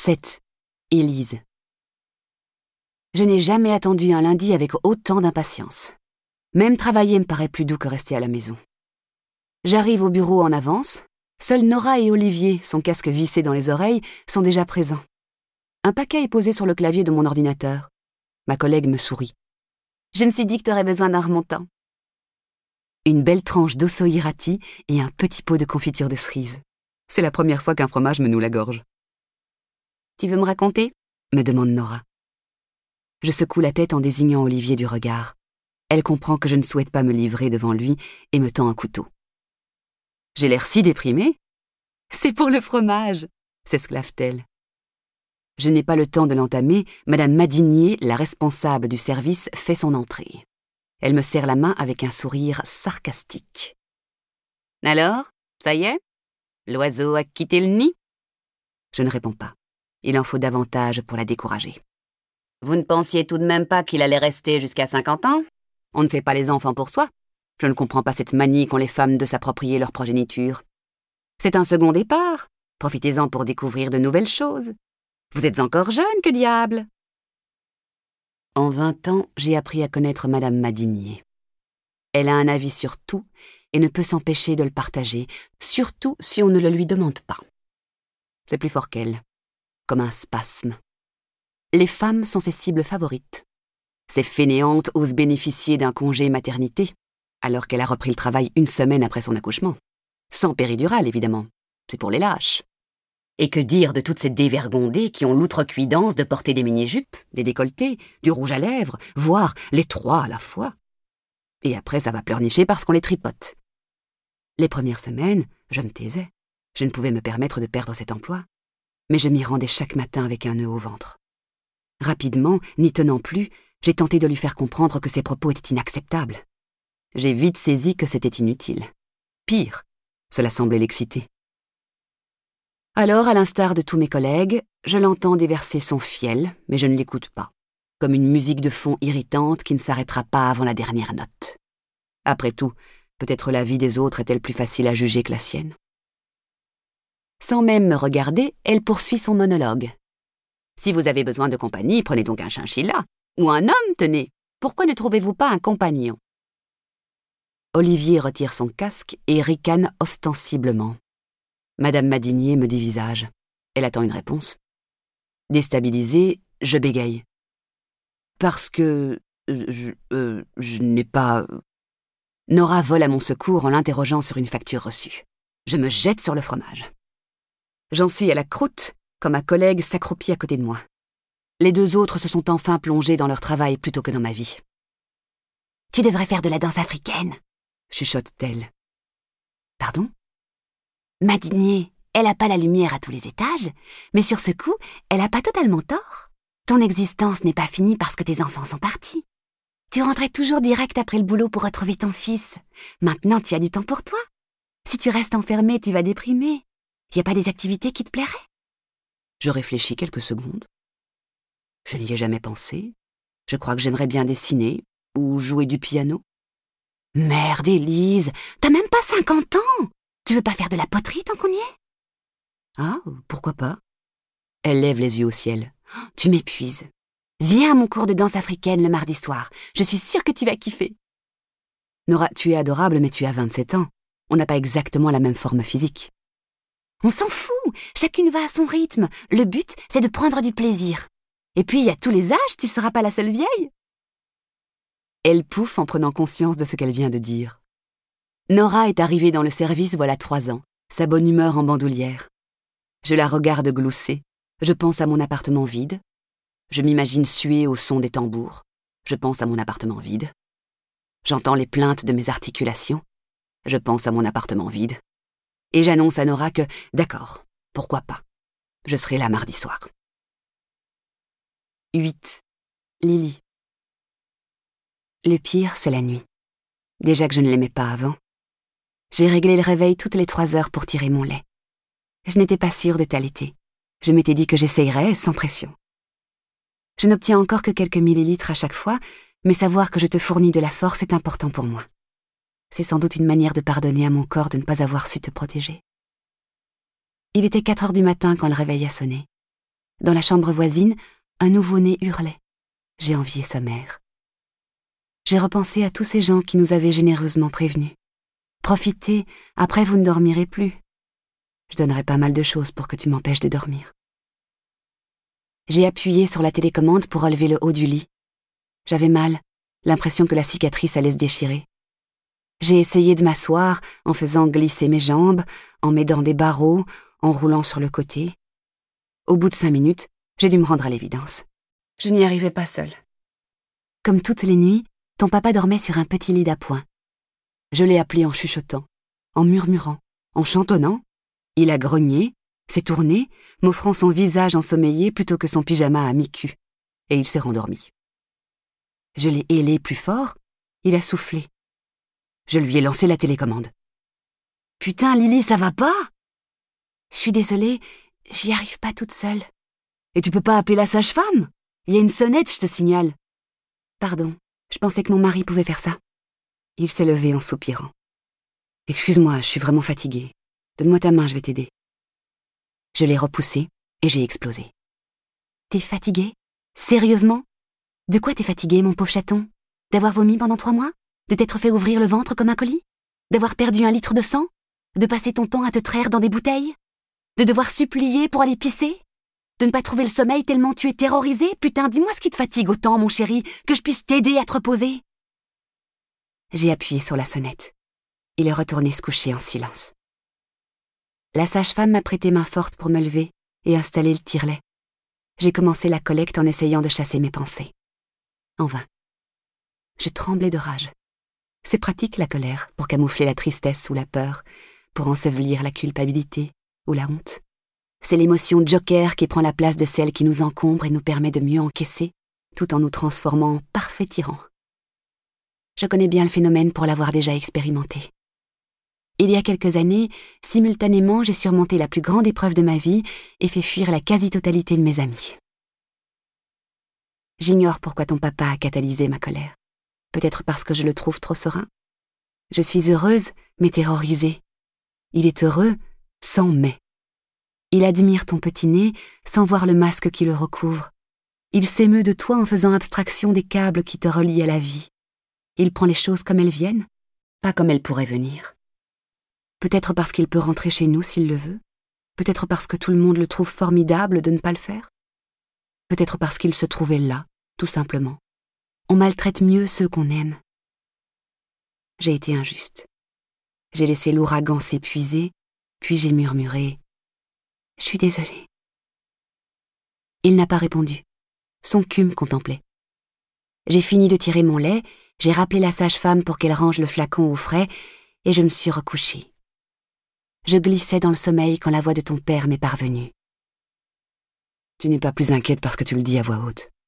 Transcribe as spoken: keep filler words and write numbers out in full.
sept. Élise. Je n'ai jamais attendu un lundi avec autant d'impatience. Même travailler me paraît plus doux que rester à la maison. J'arrive au bureau en avance. Seuls Nora et Olivier, son casque vissé dans les oreilles, sont déjà présents. Un paquet est posé sur le clavier de mon ordinateur. Ma collègue me sourit. « Je me suis dit que t'aurais besoin d'un remontant. » Une belle tranche d'osso-irati et un petit pot de confiture de cerise. C'est la première fois qu'un fromage me noue la gorge. « Tu veux me raconter ?» me demande Nora. Je secoue la tête en désignant Olivier du regard. Elle comprend que je ne souhaite pas me livrer devant lui et me tend un couteau. J'ai l'air si déprimée. « C'est pour le fromage !» s'esclave-t-elle. Je n'ai pas le temps de l'entamer, Madame Madinier, la responsable du service, fait son entrée. Elle me serre la main avec un sourire sarcastique. « Alors, ça y est? L'oiseau a quitté le nid ?» Je ne réponds pas. Il en faut davantage pour la décourager. « Vous ne pensiez tout de même pas qu'il allait rester jusqu'à cinquante ans? On ne fait pas les enfants pour soi. Je ne comprends pas cette manie qu'ont les femmes de s'approprier leur progéniture. C'est un second départ. Profitez-en pour découvrir de nouvelles choses. Vous êtes encore jeune, que diable !» En vingt ans, j'ai appris à connaître Madame Madinier. Elle a un avis sur tout et ne peut s'empêcher de le partager, surtout si on ne le lui demande pas. C'est plus fort qu'elle, comme un spasme. Les femmes sont ses cibles favorites. Ces fainéantes osent bénéficier d'un congé maternité, alors qu'elle a repris le travail une semaine après son accouchement. Sans péridurale, évidemment. C'est pour les lâches. Et que dire de toutes ces dévergondées qui ont l'outrecuidance de porter des mini-jupes, des décolletés, du rouge à lèvres, voire les trois à la fois. Et après, ça va pleurnicher parce qu'on les tripote. Les premières semaines, je me taisais. Je ne pouvais me permettre de perdre cet emploi. Mais je m'y rendais chaque matin avec un nœud au ventre. Rapidement, n'y tenant plus, j'ai tenté de lui faire comprendre que ses propos étaient inacceptables. J'ai vite saisi que c'était inutile. Pire, cela semblait l'exciter. Alors, à l'instar de tous mes collègues, je l'entends déverser son fiel, mais je ne l'écoute pas, comme une musique de fond irritante qui ne s'arrêtera pas avant la dernière note. Après tout, peut-être la vie des autres est-elle plus facile à juger que la sienne. Sans même me regarder, elle poursuit son monologue. « Si vous avez besoin de compagnie, prenez donc un chinchilla. Ou un homme, tenez. Pourquoi ne trouvez-vous pas un compagnon ?» Olivier retire son casque et ricane ostensiblement. Madame Madinier me dévisage. Elle attend une réponse. Déstabilisée, je bégaye. « Parce que... je, euh, je n'ai pas... » Nora vole à mon secours en l'interrogeant sur une facture reçue. Je me jette sur le fromage. J'en suis à la croûte quand ma collègue s'accroupit à côté de moi. Les deux autres se sont enfin plongés dans leur travail plutôt que dans ma vie. « Tu devrais faire de la danse africaine !» chuchote-t-elle. « Pardon ?» Madinier, elle n'a pas la lumière à tous les étages, mais sur ce coup, elle n'a pas totalement tort. Ton existence n'est pas finie parce que tes enfants sont partis. Tu rentrais toujours direct après le boulot pour retrouver ton fils. Maintenant, tu as du temps pour toi. Si tu restes enfermé, tu vas déprimer. Il n'y a pas des activités qui te plairaient? Je réfléchis quelques secondes. Je n'y ai jamais pensé. Je crois que j'aimerais bien dessiner ou jouer du piano. Merde, Élise, t'as même pas cinquante ans. Tu veux pas faire de la poterie tant qu'on y est? Ah, pourquoi pas? Elle lève les yeux au ciel. Tu m'épuises. Viens à mon cours de danse africaine le mardi soir. Je suis sûre que tu vas kiffer. Nora, tu es adorable, mais tu as vingt-sept ans. On n'a pas exactement la même forme physique. On s'en fout. Chacune va à son rythme. Le but, c'est de prendre du plaisir. Et puis, il y a tous les âges, tu seras pas la seule vieille. Elle pouffe en prenant conscience de ce qu'elle vient de dire. Nora est arrivée dans le service voilà trois ans, sa bonne humeur en bandoulière. Je la regarde glousser. Je pense à mon appartement vide. Je m'imagine suer au son des tambours. Je pense à mon appartement vide. J'entends les plaintes de mes articulations. Je pense à mon appartement vide. Et j'annonce à Nora que, d'accord, pourquoi pas. Je serai là mardi soir. huit. Lily. Le pire, c'est la nuit. Déjà que je ne l'aimais pas avant. J'ai réglé le réveil toutes les trois heures pour tirer mon lait. Je n'étais pas sûre de t'allaiter. Je m'étais dit que j'essayerais sans pression. Je n'obtiens encore que quelques millilitres à chaque fois, mais savoir que je te fournis de la force est important pour moi. C'est sans doute une manière de pardonner à mon corps de ne pas avoir su te protéger. Il était quatre heures du matin quand le réveil a sonné. Dans la chambre voisine, un nouveau-né hurlait. J'ai envié sa mère. J'ai repensé à tous ces gens qui nous avaient généreusement prévenus. Profitez, après vous ne dormirez plus. Je donnerais pas mal de choses pour que tu m'empêches de dormir. J'ai appuyé sur la télécommande pour relever le haut du lit. J'avais mal, l'impression que la cicatrice allait se déchirer. J'ai essayé de m'asseoir en faisant glisser mes jambes, en m'aidant des barreaux, en roulant sur le côté. Au bout de cinq minutes, j'ai dû me rendre à l'évidence. Je n'y arrivais pas seule. Comme toutes les nuits, ton papa dormait sur un petit lit d'appoint. Je l'ai appelé en chuchotant, en murmurant, en chantonnant. Il a grogné, s'est tourné, m'offrant son visage ensommeillé plutôt que son pyjama à mi-cul, et il s'est rendormi. Je l'ai hélé plus fort, il a soufflé. Je lui ai lancé la télécommande. « Putain, Lily, ça va pas ?» « Je suis désolée, j'y arrive pas toute seule. »« Et tu peux pas appeler la sage-femme ? Il y a une sonnette, je te signale. »« Pardon, je pensais que mon mari pouvait faire ça. » Il s'est levé en soupirant. « Excuse-moi, je suis vraiment fatiguée. Donne-moi ta main, je vais t'aider. » Je l'ai repoussé et j'ai explosé. « T'es fatiguée ? Sérieusement ? De quoi t'es fatiguée, mon pauvre chaton ? D'avoir vomi pendant trois mois ? De t'être fait ouvrir le ventre comme un colis ? D'avoir perdu un litre de sang ? De passer ton temps à te traire dans des bouteilles ? De devoir supplier pour aller pisser ? De ne pas trouver le sommeil tellement tu es terrorisé ? Putain, dis-moi ce qui te fatigue autant, mon chéri, que je puisse t'aider à te reposer. » J'ai appuyé sur la sonnette. Il est retourné se coucher en silence. La sage-femme m'a prêté main forte pour me lever et installer le tire-lait. J'ai commencé la collecte en essayant de chasser mes pensées. En vain. Je tremblais de rage. C'est pratique, la colère, pour camoufler la tristesse ou la peur, pour ensevelir la culpabilité ou la honte. C'est l'émotion joker qui prend la place de celle qui nous encombre et nous permet de mieux encaisser, tout en nous transformant en parfaits tyrans. Je connais bien le phénomène pour l'avoir déjà expérimenté. Il y a quelques années, simultanément, j'ai surmonté la plus grande épreuve de ma vie et fait fuir la quasi-totalité de mes amis. J'ignore pourquoi ton papa a catalysé ma colère. Peut-être parce que je le trouve trop serein. Je suis heureuse, mais terrorisée. Il est heureux, sans mais. Il admire ton petit nez, sans voir le masque qui le recouvre. Il s'émeut de toi en faisant abstraction des câbles qui te relient à la vie. Il prend les choses comme elles viennent, pas comme elles pourraient venir. Peut-être parce qu'il peut rentrer chez nous s'il le veut. Peut-être parce que tout le monde le trouve formidable de ne pas le faire. Peut-être parce qu'il se trouvait là, tout simplement. On maltraite mieux ceux qu'on aime. J'ai été injuste. J'ai laissé l'ouragan s'épuiser, puis j'ai murmuré « Je suis désolée ». Il n'a pas répondu. Son cul me contemplait. J'ai fini de tirer mon lait, j'ai rappelé la sage-femme pour qu'elle range le flacon au frais, et je me suis recouchée. Je glissais dans le sommeil quand la voix de ton père m'est parvenue. « Tu n'es pas plus inquiète parce que tu le dis à voix haute.